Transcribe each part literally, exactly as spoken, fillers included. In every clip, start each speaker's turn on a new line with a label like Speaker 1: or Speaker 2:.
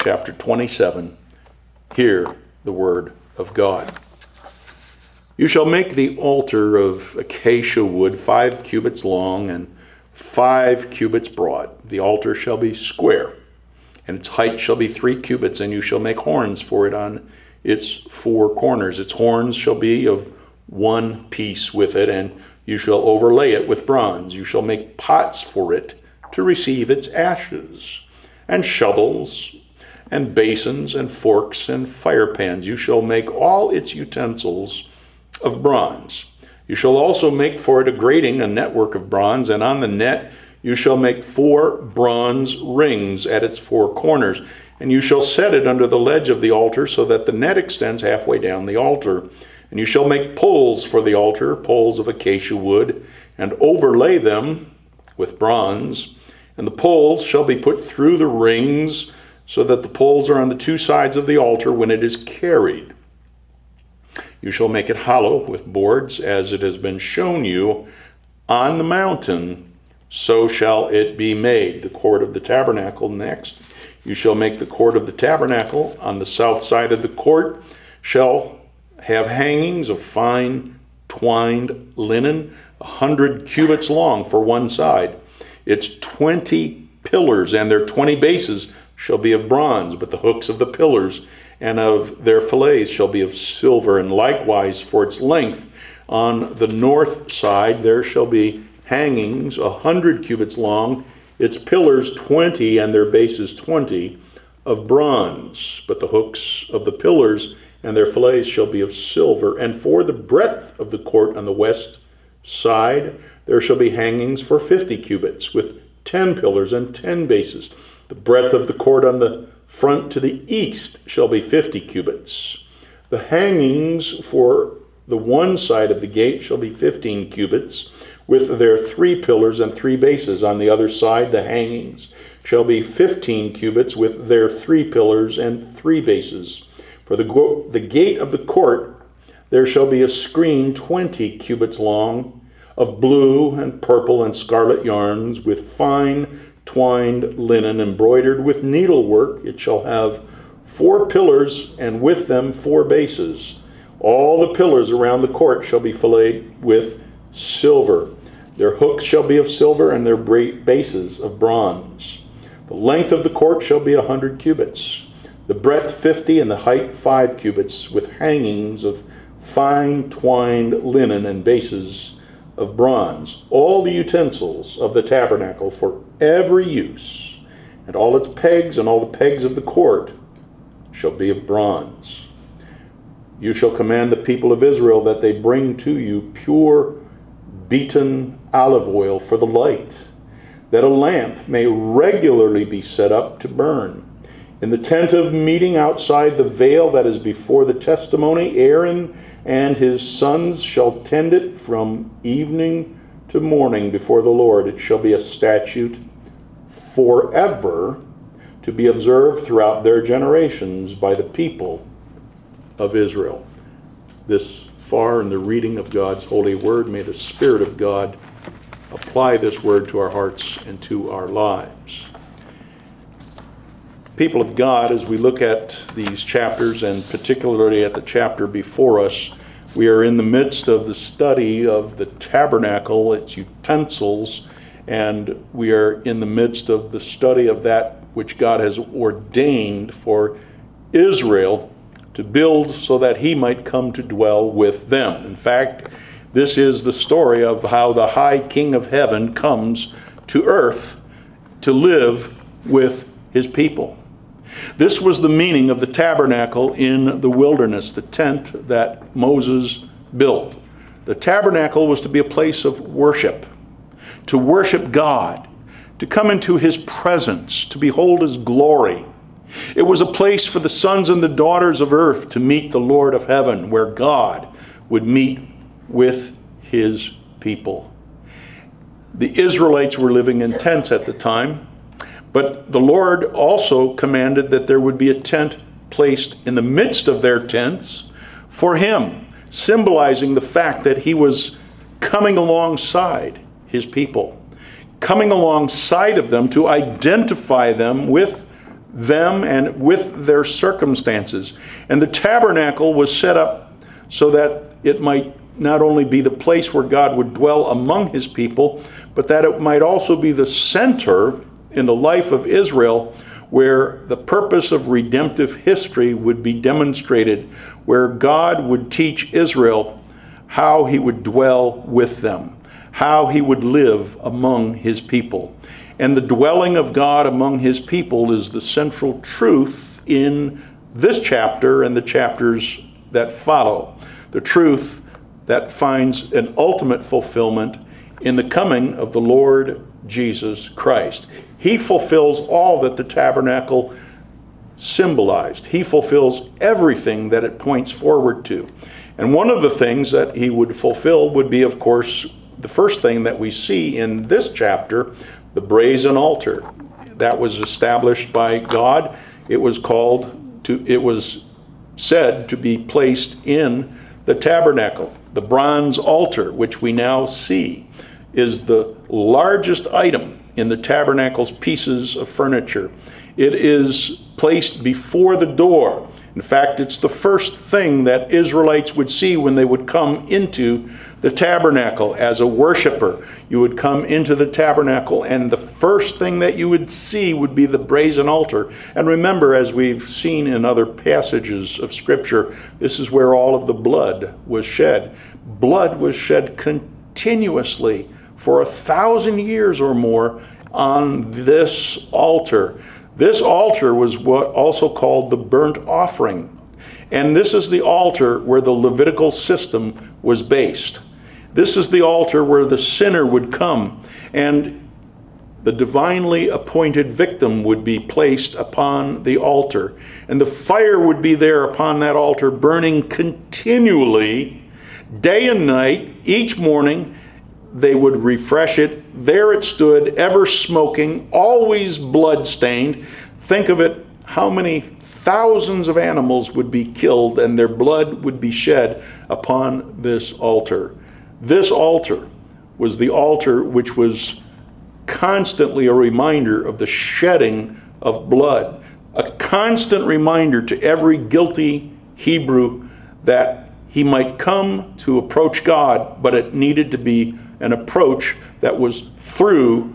Speaker 1: chapter twenty-seven. Hear the word of God. You shall make the altar of acacia wood five cubits long and five cubits broad. The altar shall be square, and its height shall be three cubits, and you shall make horns for it on its four corners. Its horns shall be of one piece with it, and you shall overlay it with bronze. You shall make pots for it to receive its ashes, and shovels, and basins, and forks, and fire pans. You shall make all its utensils of bronze. You shall also make for it a grating, a network of bronze, and on the net you shall make four bronze rings at its four corners. And you shall set it under the ledge of the altar so that the net extends halfway down the altar. And you shall make poles for the altar, poles of acacia wood, and overlay them with bronze. And the poles shall be put through the rings so that the poles are on the two sides of the altar when it is carried. You shall make it hollow with boards, as it has been shown you on the mountain, so shall it be made. The court of the tabernacle next. You shall make the court of the tabernacle. On the south side of the court shall have hangings of fine twined linen, a hundred cubits long for one side. Its twenty pillars and their twenty bases shall be of bronze, but the hooks of the pillars and of their fillets shall be of silver. And likewise for its length on the north side there shall be hangings a hundred cubits long, its pillars twenty and their bases twenty of bronze, but the hooks of the pillars and their fillets shall be of silver. And for the breadth of the court on the west side there shall be hangings for fifty cubits, with ten pillars and ten bases. The breadth of the court on the front to the east shall be fifty cubits. The hangings for the one side of the gate shall be fifteen cubits, with their three pillars and three bases. On the other side the hangings shall be fifteen cubits, with their three pillars and three bases. For the, go- the gate of the court there shall be a screen twenty cubits long, of blue and purple and scarlet yarns, with fine twined linen embroidered with needlework. It shall have four pillars, and with them four bases. All the pillars around the court shall be filleted with silver. Their hooks shall be of silver, and their bases of bronze. The length of the court shall be a hundred cubits, the breadth fifty, and the height five cubits, with hangings of fine twined linen and bases of bronze. All the utensils of the tabernacle for every use, and all its pegs and all the pegs of the court shall be of bronze. You shall command the people of Israel that they bring to you pure beaten olive oil for the light, that a lamp may regularly be set up to burn. In the tent of meeting outside the veil that is before the testimony, Aaron and his sons shall tend it from evening to morning before the Lord. It shall be a statute forever, to be observed throughout their generations by the people of Israel. This far in the reading of God's holy word, may the Spirit of God apply this word to our hearts and to our lives. People of God, as we look at these chapters, and particularly at the chapter before us, we are in the midst of the study of the tabernacle, its utensils, and we are in the midst of the study of that which God has ordained for Israel to build so that he might come to dwell with them. In fact, this is the story of how the high King of heaven comes to earth to live with his people. This was the meaning of the tabernacle in the wilderness, the tent that Moses built. The tabernacle was to be a place of worship, to worship God, to come into his presence, to behold his glory. It was a place for the sons and the daughters of earth to meet the Lord of heaven, where God would meet with his people. The Israelites were living in tents at the time, but the Lord also commanded that there would be a tent placed in the midst of their tents for him, symbolizing the fact that he was coming alongside his people, coming alongside of them to identify them with them and with their circumstances. And the tabernacle was set up so that it might not only be the place where God would dwell among his people, but that it might also be the center in the life of Israel where the purpose of redemptive history would be demonstrated, where God would teach Israel how he would dwell with them, how he would live among his people. And the dwelling of God among his people is the central truth in this chapter and the chapters that follow. The truth that finds an ultimate fulfillment in the coming of the Lord Jesus Christ. He fulfills all that the tabernacle symbolized. He fulfills everything that it points forward to. And one of the things that he would fulfill would be, of course, the first thing that we see in this chapter, the brazen altar. That was established by God. It was called to, it was said to be placed in the tabernacle. The bronze altar, which we now see, is the largest item in the tabernacle's pieces of furniture. It is placed before the door. In fact, it's the first thing that Israelites would see when they would come into the tabernacle as a worshiper. You would come into the tabernacle, and the first thing that you would see would be the brazen altar. And remember, as we've seen in other passages of Scripture, this is where all of the blood was shed. Blood was shed continuously for a thousand years or more on this altar. This altar was what also called the burnt offering. And this is the altar where the Levitical system was based. This is the altar where the sinner would come and the divinely appointed victim would be placed upon the altar. And the fire would be there upon that altar, burning continually, day and night. Each morning they would refresh it. There it stood, ever smoking, always blood-stained. Think of it, how many thousands of animals would be killed and their blood would be shed upon this altar. This altar was the altar which was constantly a reminder of the shedding of blood, a constant reminder to every guilty Hebrew that he might come to approach God, but it needed to be an approach that was through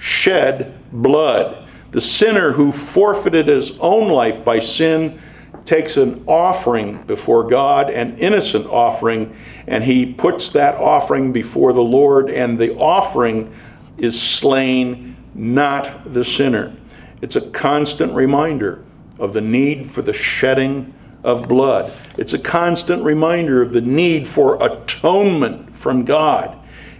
Speaker 1: shed blood. The sinner who forfeited his own life by sin takes an offering before God, an innocent offering, and he puts that offering before the Lord, and the offering is slain, not the sinner. It's a constant reminder of the need for the shedding of blood. It's a constant reminder of the need for atonement from God.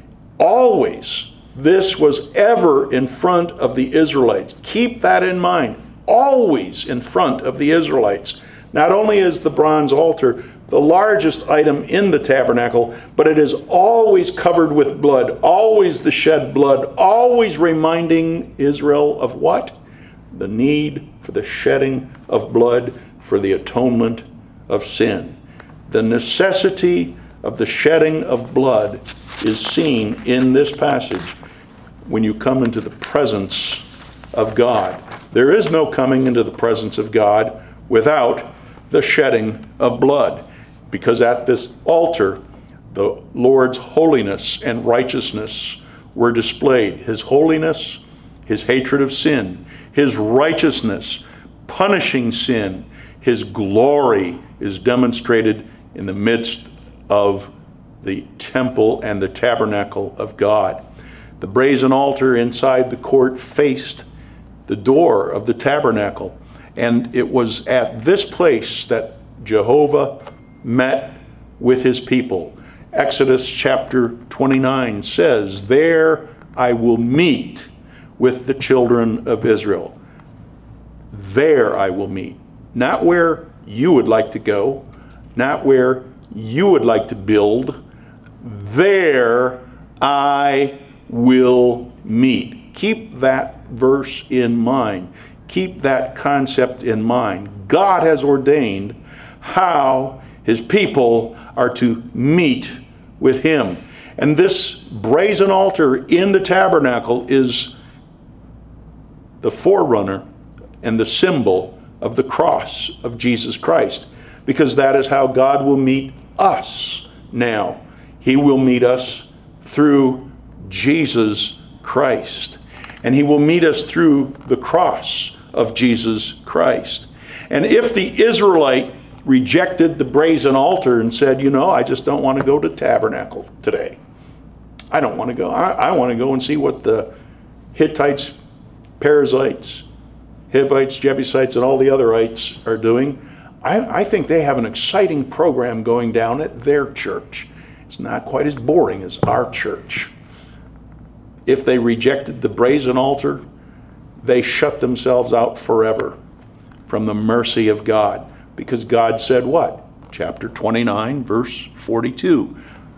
Speaker 1: Always, this was ever in front of the Israelites. Keep that in mind. Always in front of the Israelites. Not only is the bronze altar the largest item in the tabernacle, but it is always covered with blood, always the shed blood, always reminding Israel of what? The need for the shedding of blood for the atonement of sin. The necessity of the shedding of blood is seen in this passage when you come into the presence of God. There is no coming into the presence of God without the shedding of blood, because at this altar the Lord's holiness and righteousness were displayed. His holiness, his hatred of sin, his righteousness, punishing sin, his glory is demonstrated in the midst of the temple and the tabernacle of God. The brazen altar inside the court faced the door of the tabernacle, and it was at this place that Jehovah met with his people. Exodus chapter twenty-nine says, "There I will meet with the children of Israel." There I will meet. Not where you would like to go, not where you would like to build. There I will meet. Keep that verse in mind. Keep that concept in mind. God has ordained how his people are to meet with him. And this brazen altar in the tabernacle is the forerunner and the symbol of the cross of Jesus Christ, because that is how God will meet us now. He will meet us through Jesus Christ, and he will meet us through the cross of Jesus Christ. And if the Israelite rejected the brazen altar and said, you know, I just don't want to go to tabernacle today. I don't want to go. I, I want to go and see what the Hittites, Perizzites, Hivites, Jebusites, and all the otherites are doing. I, I think they have an exciting program going down at their church. It's not quite as boring as our church. If they rejected the brazen altar, they shut themselves out forever from the mercy of God. Because God said what? Chapter twenty-nine, verse forty-two.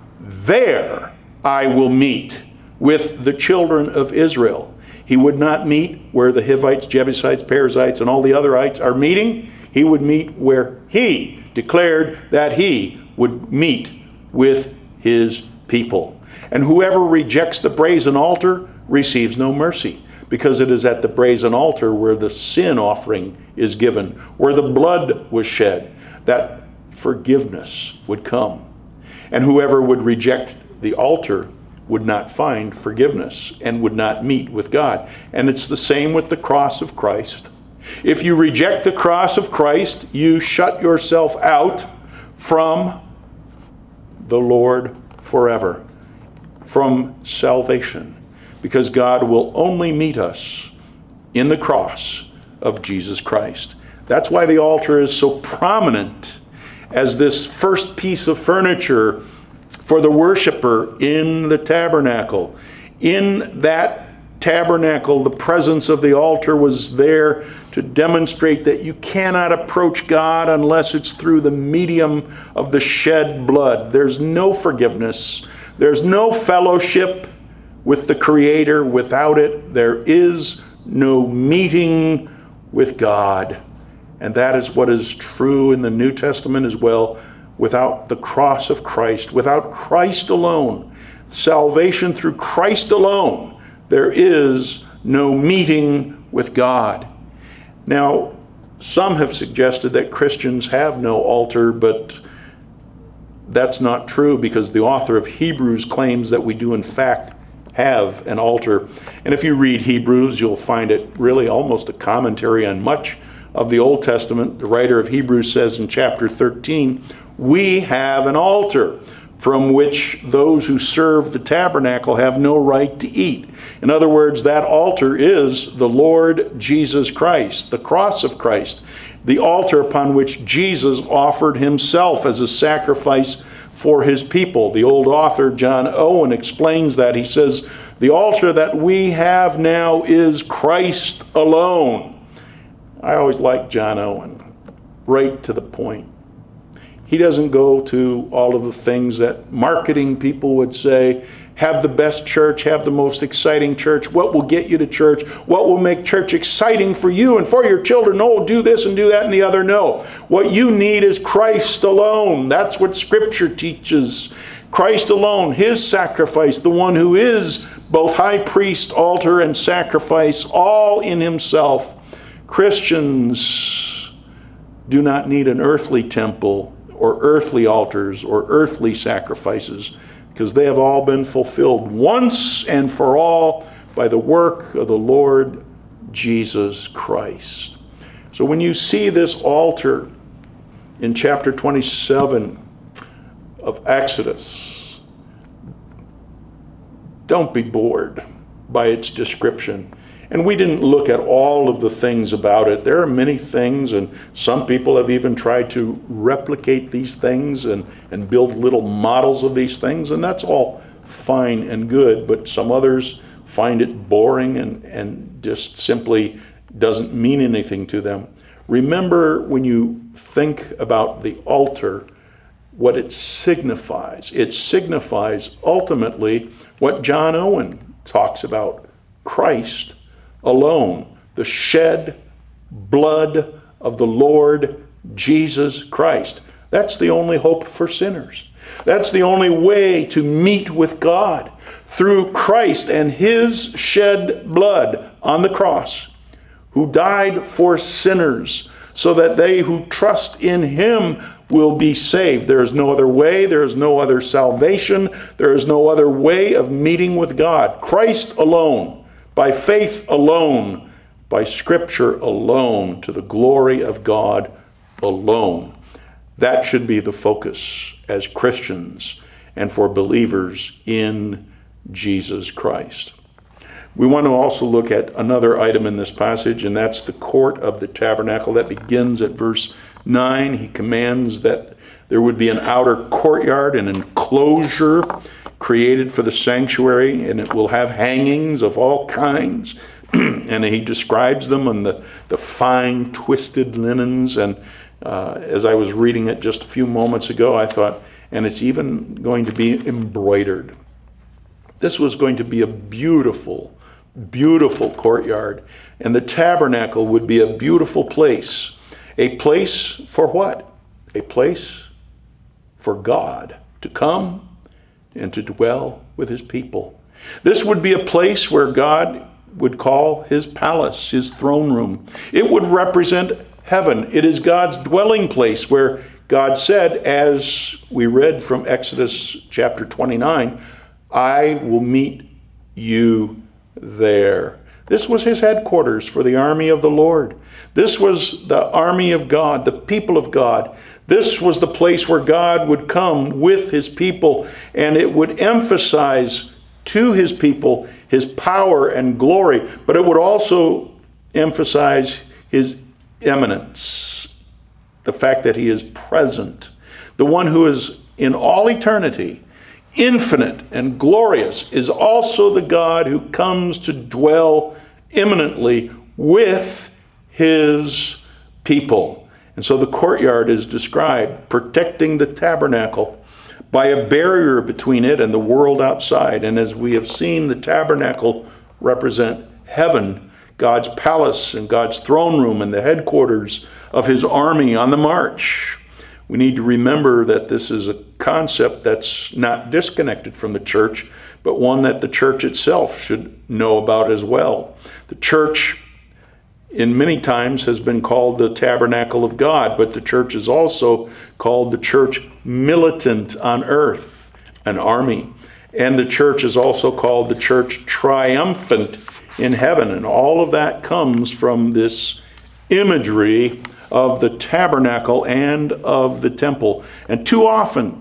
Speaker 1: There I will meet with the children of Israel. He would not meet where the Hivites, Jebusites, Perizzites, and all the otherites are meeting. He would meet where he declared that he would meet with his people. And whoever rejects the brazen altar receives no mercy, because it is at the brazen altar where the sin offering is given, where the blood was shed, that forgiveness would come. And whoever would reject the altar would not find forgiveness and would not meet with God. And it's the same with the cross of Christ. If you reject the cross of Christ, you shut yourself out from the Lord forever, from salvation, because God will only meet us in the cross of Jesus Christ. That's why the altar is so prominent as this first piece of furniture for the worshiper in the tabernacle. In that tabernacle, the presence of the altar was there to demonstrate that you cannot approach God unless it's through the medium of the shed blood. There's no forgiveness. There's no fellowship with the Creator without it. There is no meeting with God. And that is what is true in the New Testament as well. Without the cross of Christ, without Christ alone, salvation through Christ alone, there is no meeting with God. Now, some have suggested that Christians have no altar, but that's not true, because the author of Hebrews claims that we do in fact have an altar. And if you read Hebrews, you'll find it really almost a commentary on much of the Old Testament. The writer of Hebrews says in chapter thirteen, we have an altar from which those who serve the tabernacle have no right to eat. In other words, that altar is the Lord Jesus Christ, the cross of Christ, the altar upon which Jesus offered himself as a sacrifice for his people. The old author, John Owen, explains that. He says, the altar that we have now is Christ alone. I always like John Owen, right to the point. He doesn't go to all of the things that marketing people would say, have the best church, have the most exciting church, what will get you to church, what will make church exciting for you and for your children. No, do this and do that and the other. No. What you need is Christ alone. That's what Scripture teaches. Christ alone, his sacrifice, the one who is both high priest, altar, and sacrifice, all in himself. Christians do not need an earthly temple or earthly altars or earthly sacrifices, because they have all been fulfilled once and for all by the work of the Lord Jesus Christ. So when you see this altar in chapter twenty-seven of Exodus, don't be bored by its description. And we didn't look at all of the things about it. There are many things, and some people have even tried to replicate these things and, and build little models of these things, and that's all fine and good, but some others find it boring and, and just simply doesn't mean anything to them. Remember, when you think about the altar, what it signifies. It signifies ultimately what John Owen talks about, Christ alone, the shed blood of the Lord Jesus Christ. That's the only hope for sinners. That's the only way to meet with God, through Christ and his shed blood on the cross. who died for sinners, so that they who trust in him will be saved. There is no other way. There is no other salvation. There is no other way of meeting with God. Christ alone, by faith alone, by Scripture alone, to the glory of God alone. That should be the focus as Christians and for believers in Jesus Christ. We want to also look at another item in this passage, and that's the court of the tabernacle. That begins at verse nine. He commands that there would be an outer courtyard, an enclosure created for the sanctuary, and it will have hangings of all kinds. And he describes them on the, the fine twisted linens. And uh, as I was reading it just a few moments ago, I thought, and it's even going to be embroidered. This was going to be a beautiful, beautiful courtyard. And the tabernacle would be a beautiful place. A place for what? A place for God to come and to dwell with his people. This would be a place where God would call his palace, his throne room. It would represent heaven. It is God's dwelling place, where God said, as we read from Exodus chapter twenty-nine, I will meet you there. This was his headquarters for the army of the Lord. This was the army of God, the people of God. This was the place where God would come with his people, and it would emphasize to his people his power and glory, but it would also emphasize his immanence, the fact that he is present, the one who is in all eternity, infinite and glorious, is also the God who comes to dwell imminently with his people. And so the courtyard is described, protecting the tabernacle by a barrier between it and the world outside. And as we have seen, the tabernacle represent heaven, God's palace and God's throne room and the headquarters of his army on the march. We need to remember that this is a concept that's not disconnected from the church, but one that the church itself should know about as well. The church, in many times, has been called the tabernacle of God, but the church is also called the church militant on earth, an army. And the church is also called the church triumphant in heaven. And all of that comes from this imagery of the tabernacle and of the temple. And too often,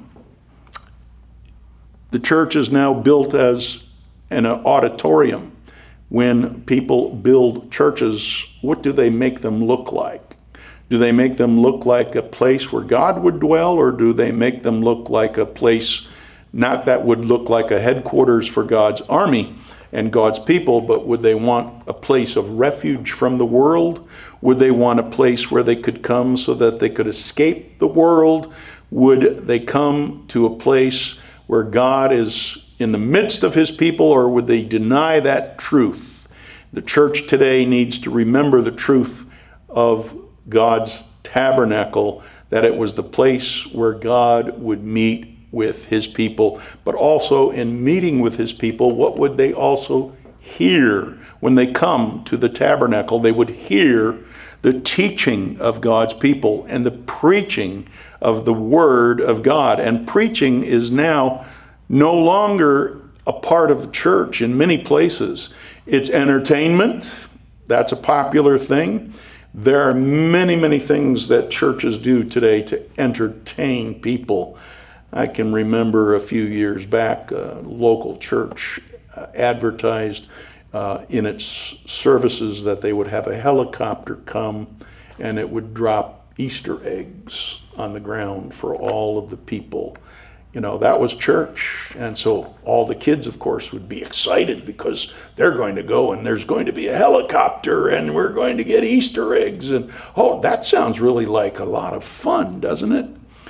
Speaker 1: the church is now built as an auditorium. When people build churches, what do they make them look like? Do they make them look like a place where God would dwell, or do they make them look like a place, not that would look like a headquarters for God's army and God's people, but would they want a place of refuge from the world? Would they want a place where they could come so that they could escape the world? Would they come to a place where God is in the midst of his people, or would they deny that truth? The church today needs to remember the truth of God's tabernacle, that it was the place where God would meet with his people. But also, in meeting with his people, what would they also hear? When they come to the tabernacle, they would hear the teaching of God's people and the preaching of the word of God. And preaching is now no longer a part of the church in many places. It's entertainment. That's a popular thing. There are many, many things that churches do today to entertain people. I can remember a few years back, a local church uh, advertised uh, in its services that they would have a helicopter come and it would drop Easter eggs on the ground for all of the people. You know, that was church. And so all the kids, of course, would be excited because they're going to go and there's going to be a helicopter and we're going to get Easter eggs. And, oh, that sounds really like a lot of fun, doesn't it?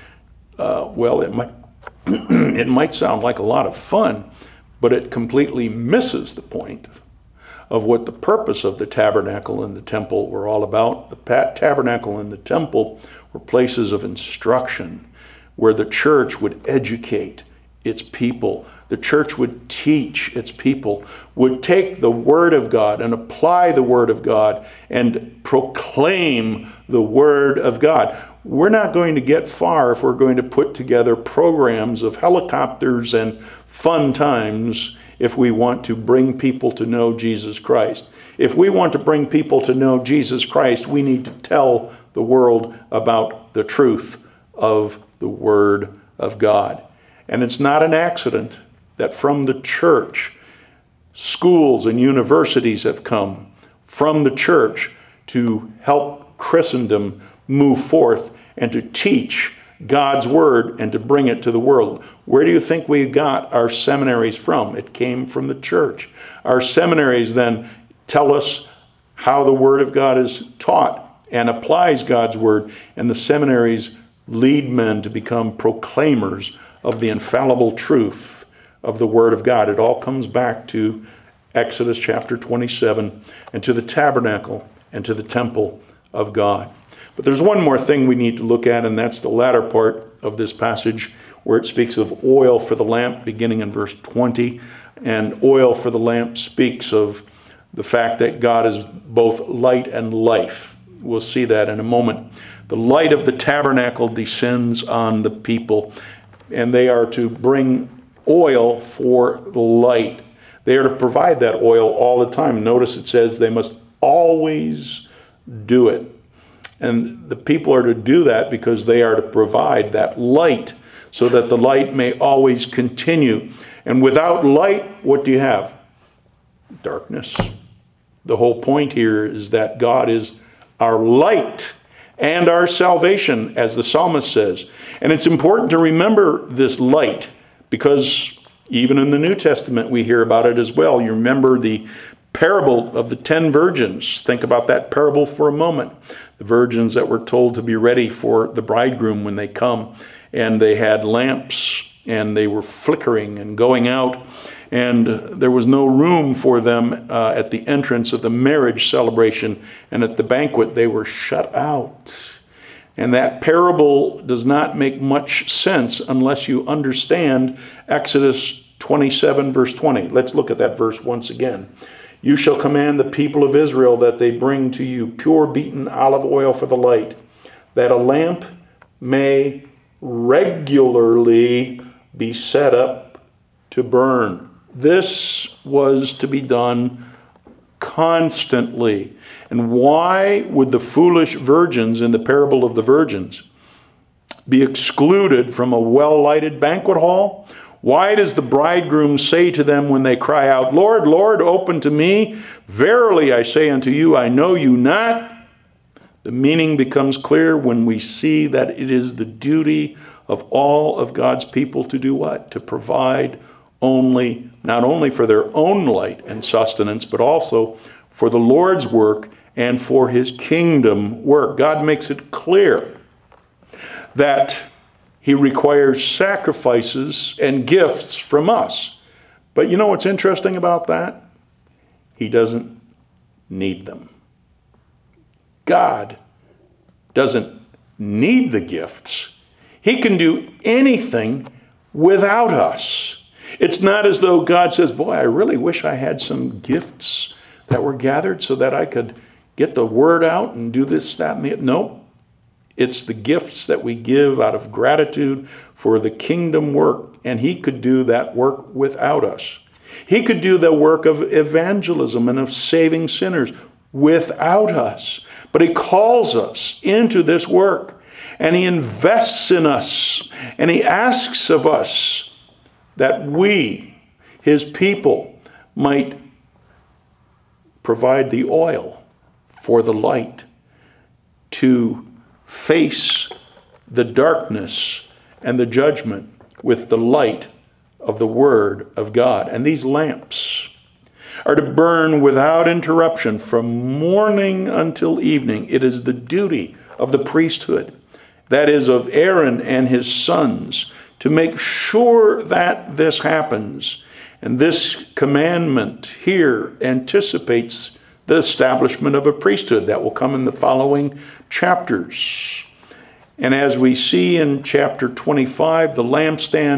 Speaker 1: Uh, well, it might, it might sound like a lot of fun, but it completely misses the point of what the purpose of the tabernacle and the temple were all about. The tabernacle and the temple were places of instruction, where the church would educate its people. the church would teach its people, would take the Word of God and apply the Word of God and proclaim the Word of God. We're not going to get far if we're going to put together programs of helicopters and fun times if we want to bring people to know Jesus Christ. If we want to bring people to know Jesus Christ, we need to tell the world about the truth of the Word of God. And it's not an accident that from the church, schools and universities have come from the church to help Christendom move forth and to teach God's Word and to bring it to the world. Where do you think we got our seminaries from? It came from the church. Our seminaries then tell us how the Word of God is taught and applies God's Word, and the seminaries lead men to become proclaimers of the infallible truth of the Word of God. It all comes back to Exodus chapter twenty-seven and to the tabernacle and to the temple of God. But there's one more thing we need to look at, and that's the latter part of this passage where it speaks of oil for the lamp, beginning in verse twenty. And oil for the lamp speaks of the fact that God is both light and life. We'll see that in a moment. The light of the tabernacle descends on the people, and they are to bring oil for the light. They are to provide that oil all the time. Notice it says they must always do it. And the people are to do that because they are to provide that light so that the light may always continue. And without light, what do you have? Darkness. The whole point here is that God is our light and our salvation, as the psalmist says. And it's important to remember this light because even in the New Testament we hear about it as well. You remember the parable of the ten virgins. Think about that parable for a moment. The virgins that were told to be ready for the bridegroom when they come. And they had lamps and they were flickering and going out. And there was no room for them uh, at the entrance of the marriage celebration. And at the banquet, they were shut out. And that parable does not make much sense unless you understand Exodus twenty-seven, verse twenty. Let's look at that verse once again. You shall command the people of Israel that they bring to you pure beaten olive oil for the light, that a lamp may regularly be set up to burn. This was to be done constantly. And why would the foolish virgins in the parable of the virgins be excluded from a well-lighted banquet hall? Why does the bridegroom say to them when they cry out, Lord, Lord, open to me? Verily I say unto you, I know you not. The meaning becomes clear when we see that it is the duty of all of God's people to do what? To provide only, not only for their own light and sustenance, but also for the Lord's work and for his kingdom work. God makes it clear that he requires sacrifices and gifts from us. But you know what's interesting about that? He doesn't need them. God doesn't need the gifts. He can do anything without us. It's not as though God says, boy, I really wish I had some gifts that were gathered so that I could get the word out and do this, that, and the other. No. It's the gifts that we give out of gratitude for the kingdom work, and he could do that work without us. He could do the work of evangelism and of saving sinners without us. But he calls us into this work, and he invests in us, and he asks of us that we, his people, might provide the oil for the light to face the darkness and the judgment with the light of the Word of God. And these lamps are to burn without interruption from morning until evening. It is the duty of the priesthood, that is of Aaron and his sons, to make sure that this happens. And this commandment here anticipates the establishment of a priesthood that will come in the following chapters. And as we see in chapter twenty-five, the lampstand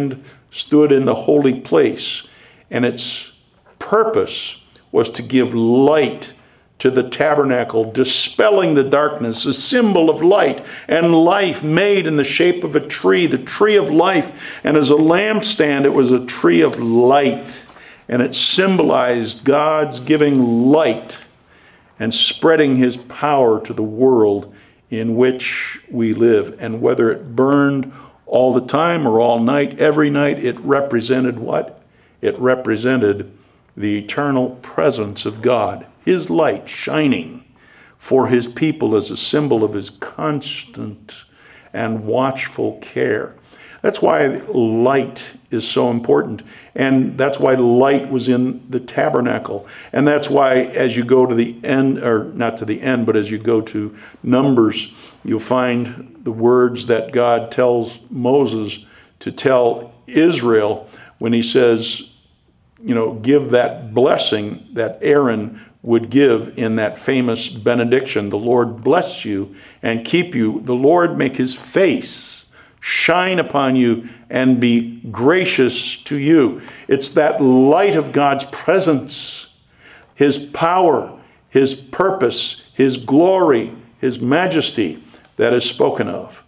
Speaker 1: stood in the holy place, and its purpose was to give light to the tabernacle, dispelling the darkness, a symbol of light and life made in the shape of a tree, the tree of life. And as a lampstand, it was a tree of light, and it symbolized God's giving light and spreading his power to the world in which we live. And whether it burned all the time or all night, every night, it represented what? It represented the eternal presence of God, his light shining for his people as a symbol of his constant and watchful care. That's why light is so important. And that's why light was in the tabernacle. And that's why as you go to the end, or not to the end, but as you go to Numbers, you'll find the words that God tells Moses to tell Israel when he says, you know, give that blessing that Aaron would give in that famous benediction. The Lord bless you and keep you. The Lord make his face shine upon you and be gracious to you. It's that light of God's presence, his power, his purpose, his glory, his majesty that is spoken of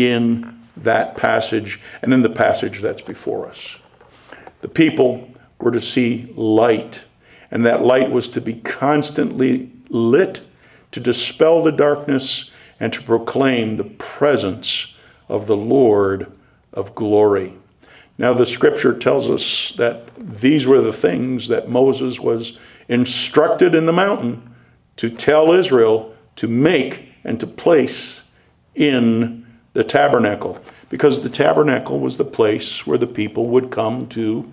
Speaker 1: in that passage and in the passage that's before us. The people were to see light, and that light was to be constantly lit to dispel the darkness and to proclaim the presence of the Lord of glory. Now the scripture tells us that these were the things that Moses was instructed in the mountain to tell Israel to make and to place in the tabernacle, because the tabernacle was the place where the people would come to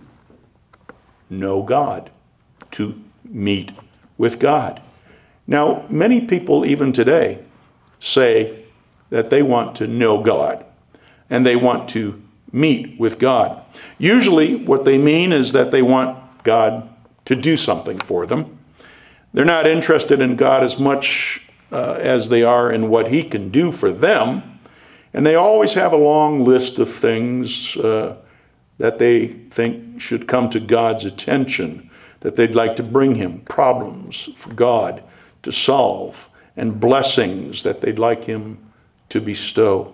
Speaker 1: know God, to meet with God. Now, many people even today say that they want to know God and they want to meet with God. Usually what they mean is that they want God to do something for them. They're not interested in God as much uh, as they are in what he can do for them. And they always have a long list of things uh, that they think should come to God's attention, that they'd like to bring him, problems for God to solve, and blessings that they'd like him to bestow.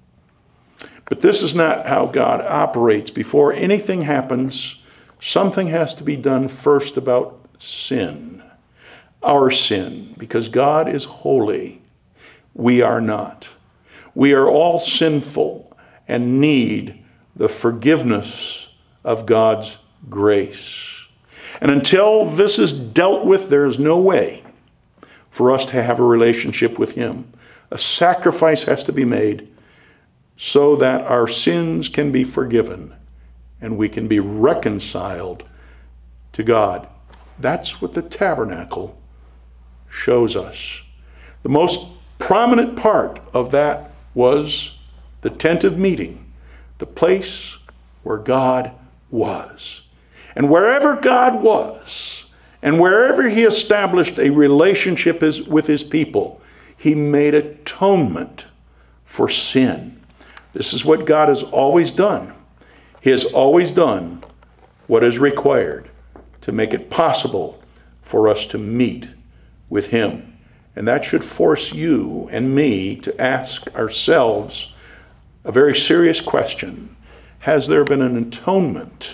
Speaker 1: But this is not how God operates. Before anything happens, something has to be done first about sin, our sin, because God is holy. We are not. We are all sinful and need the forgiveness of God's grace. And until this is dealt with, there is no way for us to have a relationship with him. A sacrifice has to be made so that our sins can be forgiven and we can be reconciled to God. That's what the tabernacle shows us. The most prominent part of that was the tent of meeting, the place where God was. And wherever God was, and wherever he established a relationship with his people, he made atonement for sin. This is what God has always done. He has always done what is required to make it possible for us to meet with him. And that should force you and me to ask ourselves a very serious question. Has there been an atonement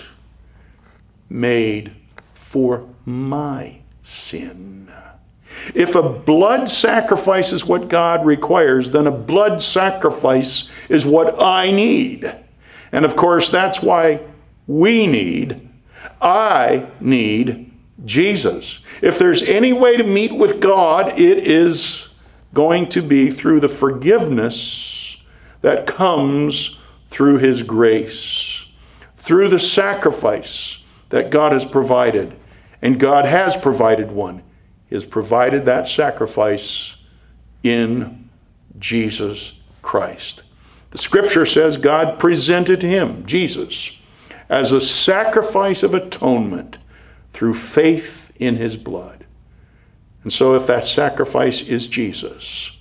Speaker 1: made for my sin? If a blood sacrifice is what God requires, then a blood sacrifice is what I need. And of course, that's why we need, I need Jesus. If there's any way to meet with God, it is going to be through the forgiveness that comes through his grace, through the sacrifice that God has provided. And God has provided one. He has provided that sacrifice in Jesus Christ. The scripture says God presented him, Jesus, as a sacrifice of atonement through faith in his blood. And so if that sacrifice is Jesus,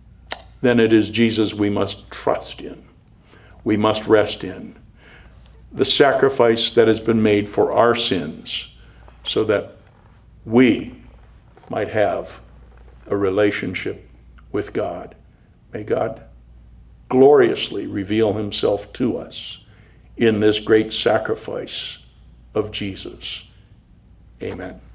Speaker 1: then it is Jesus we must trust in. We must rest in. the sacrifice that has been made for our sins so that we might have a relationship with God. May God gloriously reveal himself to us in this great sacrifice of Jesus. Amen.